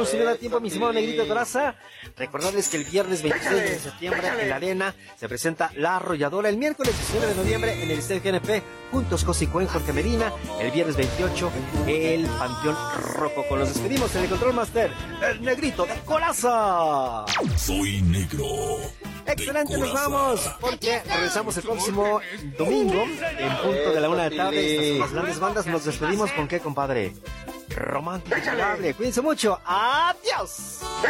aún si no da tiempo, mi estimado Negrito de Coraza, recordarles que el viernes 26 de septiembre en la Arena se presenta La Arrolladora, el miércoles 19 de noviembre en el Estadio GNP, juntos José Cuen, Jorge Medina, el viernes 28 el Panteón Rococó. Nos despedimos en el Control Master, el Negrito de Coraza. Soy negro. Excelente, nos vamos, porque regresamos el próximo domingo en punto de la 1 de la tarde. Estas son las grandes bandas. Nos despedimos con qué, compadre. Romántico y agradable. Cuídense mucho. Adiós.